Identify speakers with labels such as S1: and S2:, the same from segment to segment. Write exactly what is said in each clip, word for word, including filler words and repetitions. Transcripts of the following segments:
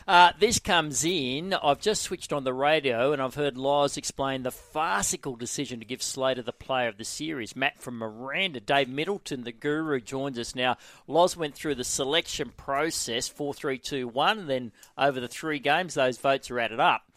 S1: Uh, this comes in. I've just switched on the radio and I've heard Loz explain the farcical decision to give Slater the player of the series. Matt from Miranda, Dave Middleton, the guru, joins us now. Loz went through the selection process, four three two one, and then over the three games, those votes are added up.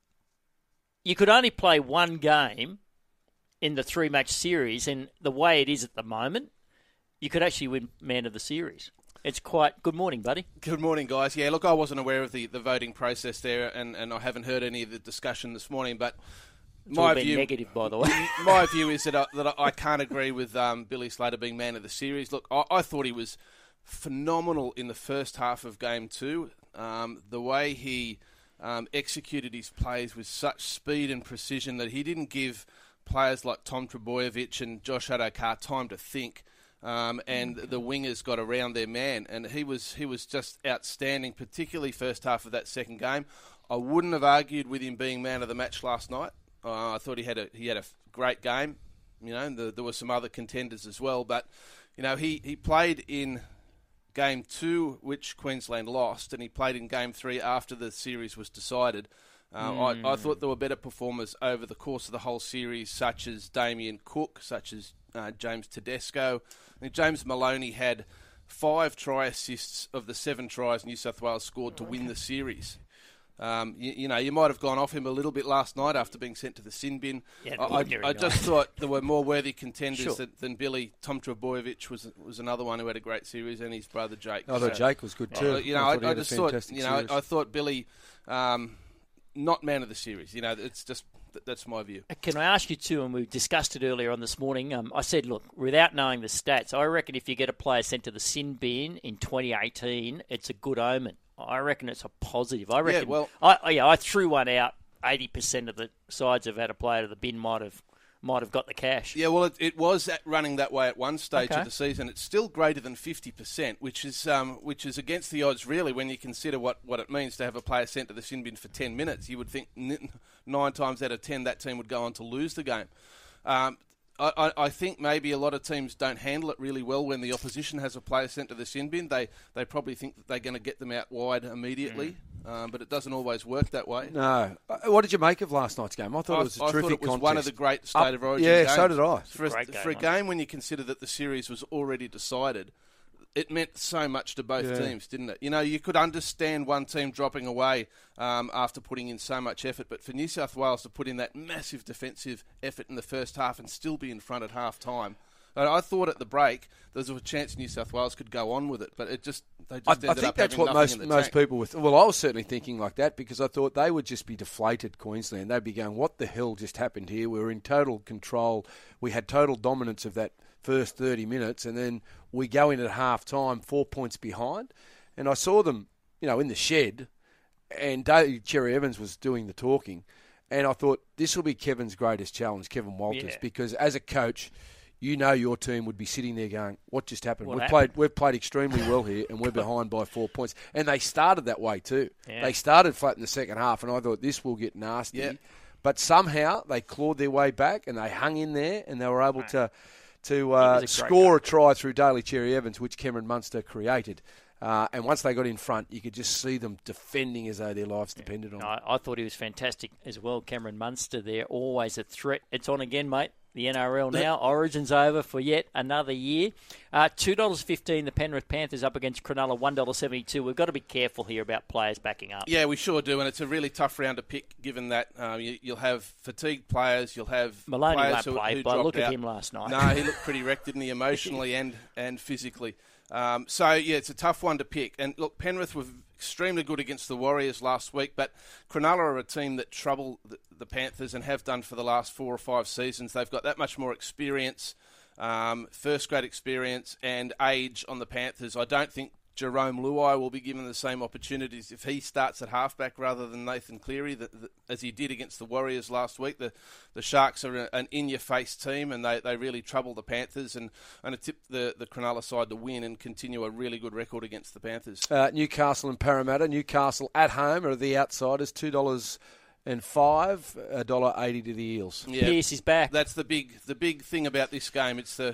S1: You could only play one game in the three-match series, and the way it is at the moment, you could actually win man of the series. It's quite... Good morning, buddy.
S2: Good morning, guys. Yeah, look, I wasn't aware of the, the voting process there, and, and I haven't heard any of the discussion this morning, but
S1: it's
S2: my
S1: all been
S2: view...
S1: negative, by the way.
S2: My view is that I, that I can't agree with um, Billy Slater being man of the series. Look, I, I thought he was phenomenal in the first half of Game two. Um, the way he um, executed his plays with such speed and precision that he didn't give players like Tom Trbojevic and Josh Adokar time to think. Um, and the wingers got around their man, and he was he was just outstanding, particularly first half of that second game. I wouldn't have argued with him being man of the match last night. Uh, I thought he had a he had a great game. You know, the, there were some other contenders as well, but you know he, he played in game two, which Queensland lost, and he played in game three after the series was decided. Uh, mm. I, I thought there were better performers over the course of the whole series, such as Damien Cook, such as uh, James Tedesco. I think James Maloney had five try assists of the seven tries New South Wales scored to win the series. Um, you, you know, you might have gone off him a little bit last night after being sent to the sin bin.
S1: Yeah,
S2: I, I, I just thought there were more worthy contenders
S1: sure.
S2: than, than Billy. Tom Trbojevic was was another one who had a great series, and his brother Jake.
S3: I thought Jake was good too.
S2: Uh, you know,
S3: I,
S2: I, I just thought, you know,
S3: series.
S2: I thought Billy, um, not man of the series. You know, it's just that's my view.
S1: Can I ask you too, and we discussed it earlier on this morning, um, I said, look, without knowing the stats, I reckon if you get a player sent to the sin bin in twenty eighteen, it's a good omen. I reckon it's a positive. I reckon.
S2: Yeah, well,
S1: I, yeah, I threw one out. Eighty percent of the sides have had a player to the bin might have might have got the cash.
S2: Yeah, well, it, it was at running that way at one stage
S1: okay.
S2: of the season. It's still greater than fifty percent, which is um, which is against the odds, really, when you consider what, what it means to have a player sent to the sin bin for ten minutes. You would think n- nine times out of ten that team would go on to lose the game. Um, I, I think maybe a lot of teams don't handle it really well when the opposition has a player sent to the sin bin. They they probably think that they're going to get them out wide immediately, mm. um, but it doesn't always work that way.
S3: No. What did you make of last night's game? I thought
S2: I,
S3: it was a
S2: I
S3: terrific
S2: thought it was
S3: contest.
S2: one of the great State
S3: Up,
S2: of Origin
S3: yeah,
S2: games.
S3: so did I.
S2: For a,
S1: Great game,
S2: for a game when you consider that the series was already decided, it meant so much to both
S3: yeah.
S2: teams, didn't it? You know, you could understand one team dropping away um, after putting in so much effort, but for New South Wales to put in that massive defensive effort in the first half and still be in front at half time, I thought at the break there was a chance New South Wales could go on with it, but it just they just
S3: I,
S2: ended
S3: I think
S2: up
S3: that's
S2: having
S3: what
S2: nothing
S3: most
S2: in the
S3: most
S2: tank.
S3: people with. Well, I was certainly thinking like that because I thought they would just be deflated. Queensland, they'd be going, "What the hell just happened here?" We were in total control. We had total dominance of that first thirty minutes, and then we go in at half time, four points behind. And I saw them, you know, in the shed, and Dave Cherry Evans was doing the talking, and I thought this will be Kevin's greatest challenge, Kevin Walters,
S1: yeah.
S3: because as a coach, you know your team would be sitting there going, what just happened?
S1: What
S3: we've
S1: happened?
S3: played we've played extremely well here, and we're behind by four points. And they started that way too.
S1: Yeah.
S3: They started flat in the second half, and I thought this will get nasty.
S2: Yeah.
S3: But somehow they clawed their way back, and they hung in there, and they were able
S1: Right.
S3: to to
S1: It
S3: uh,
S1: was a great
S3: score a
S1: game.
S3: try through Daly Cherry Evans, which Cameron Munster created. Uh, and once they got in front, you could just see them defending as though their lives depended on it.
S1: I, I thought he was fantastic as well. Cameron Munster there, always a threat. It's on again, mate. The N R L now. Origin's over for yet another year. Uh, two dollars fifteen, the Penrith Panthers up against Cronulla, one dollar seventy-two. We've got to be careful here about players backing up.
S2: Yeah, we sure do, and it's a really tough round to pick, given that um, you, you'll have fatigued players, you'll have
S1: Maloney
S2: players
S1: won't
S2: who,
S1: play,
S2: who
S1: but
S2: dropped
S1: look at
S2: out.
S1: him last night.
S2: No, he looked pretty wrecked, didn't he, emotionally and, and physically. Um, so, yeah, it's a tough one to pick. And, look, Penrith were extremely good against the Warriors last week, but Cronulla are a team that trouble the, the Panthers and have done for the last four or five seasons. They've got that much more experience, um, first-grade experience and age on the Panthers. I don't think Jerome Luai will be given the same opportunities if he starts at halfback rather than Nathan Cleary, the, the, as he did against the Warriors last week. The the Sharks are a, an in-your-face team, and they, they really trouble the Panthers, and, and it tipped the, the Cronulla side to win and continue a really good record against the Panthers.
S3: Uh, Newcastle and Parramatta. Newcastle at home are the outsiders, two dollars and five, one dollar eighty to the Eels.
S2: Yeah,
S1: Pearce is back.
S2: That's the big the big thing about this game. It's the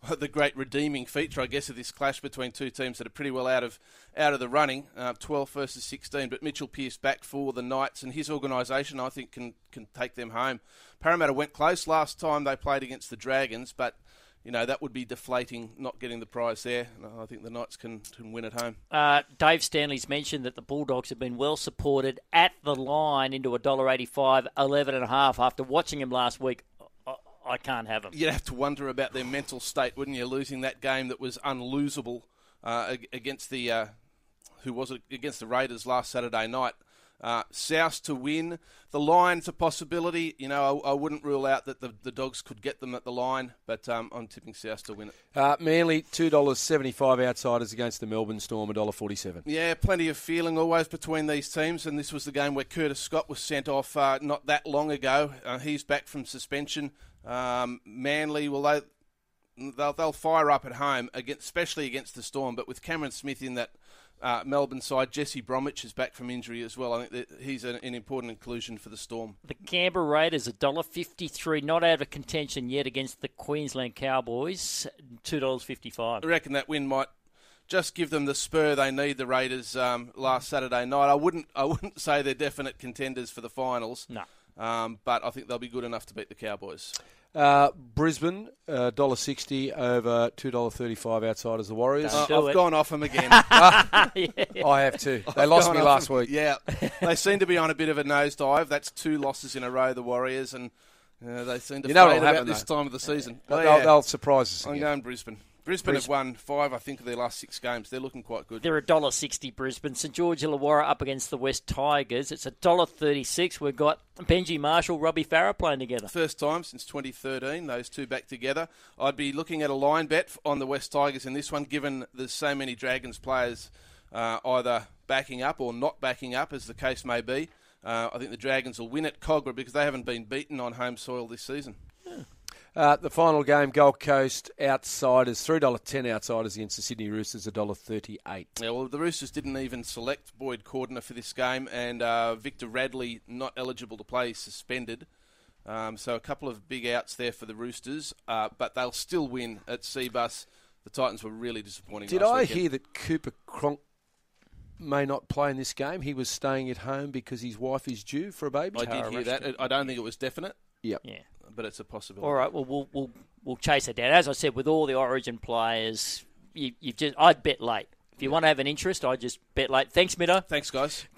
S2: the great redeeming feature, I guess, of this clash between two teams that are pretty well out of out of the running, uh, twelve versus sixteen. But Mitchell Pearce back for the Knights, and his organisation, I think, can can take them home. Parramatta went close last time they played against the Dragons, but you know that would be deflating not getting the prize there. I think the Knights can, can win at home.
S1: Uh, Dave Stanley's mentioned that the Bulldogs have been well supported at the line into one dollar eighty-five, eleven and a half. After watching him last week, I can't have them.
S2: You'd have to wonder about their mental state, wouldn't you? Losing that game that was unlosable uh, against the uh, who was it against the Raiders last Saturday night. Uh, South to win. The line's a possibility. You know, I, I wouldn't rule out that the, the Dogs could get them at the line, but um, I'm tipping South to win it.
S3: Uh, Manly, two dollars seventy-five outsiders against the Melbourne Storm, one dollar forty-seven.
S2: Yeah, plenty of feeling always between these teams, and this was the game where Curtis Scott was sent off uh, not that long ago. Uh, he's back from suspension. Um, Manly, well, they, they'll, they'll fire up at home, against, especially against the Storm, but with Cameron Smith in that Uh, Melbourne side, Jesse Bromwich is back from injury as well. I think that he's an, an important inclusion for the Storm.
S1: The Canberra Raiders, one dollar fifty-three, not out of contention yet against the Queensland Cowboys, two dollars fifty-five.
S2: I reckon that win might just give them the spur they need, the Raiders, um, last Saturday night. I wouldn't I wouldn't say they're definite contenders for the finals,
S1: no.
S2: um, but I think they'll be good enough to beat the Cowboys.
S3: Uh, Brisbane, uh, one dollar sixty over two dollars thirty-five outsiders the Warriors.
S2: Uh,
S1: do
S2: I've
S1: it.
S2: gone off them again.
S1: yeah.
S3: I have too. They
S2: I've
S3: lost
S2: gone
S3: me
S2: off
S3: last
S2: them.
S3: week.
S2: Yeah, they seem to be on a bit of a nosedive. That's two losses in a row, the Warriors, and uh, they seem to
S3: You know
S2: fade
S3: what'll
S2: about
S3: happen,
S2: this
S3: though.
S2: time of the season.
S3: They'll,
S2: Oh, yeah.
S3: they'll surprise us
S2: I'm
S3: again.
S2: going Brisbane. Brisbane have
S3: Brisbane.
S2: won five, I think, of their last six games. They're looking quite good.
S1: They're one dollar sixty Brisbane. St George Illawarra up against the West Tigers. It's one dollar thirty-six. We've got Benji Marshall, Robbie Farah playing together.
S2: First time since twenty thirteen, those two back together. I'd be looking at a line bet on the West Tigers in this one, given there's so many Dragons players uh, either backing up or not backing up, as the case may be. Uh, I think the Dragons will win at Cogra because they haven't been beaten on home soil this season.
S3: Uh, the final game, Gold Coast outsiders, three dollars ten outsiders against the Sydney Roosters, one dollar thirty-eight.
S2: Yeah, well, the Roosters didn't even select Boyd Cordner for this game, and uh, Victor Radley not eligible to play, suspended. Um, so a couple of big outs there for the Roosters, uh, but they'll still win at Seabus. The Titans were really disappointing.
S3: Did
S2: last
S3: I
S2: weekend.
S3: hear that Cooper Cronk may not play in this game? He was staying at home because his wife is due for a baby.
S2: I did hear that. I don't think it was definite,
S3: Yep.
S1: Yeah.
S2: but it's a possibility.
S1: All right. Well, we'll we'll we'll chase it down. As I said, with all the Origin players, you you just I'd bet late. If you want to have an interest, I'd just bet late. Thanks, Middo.
S2: Thanks, guys.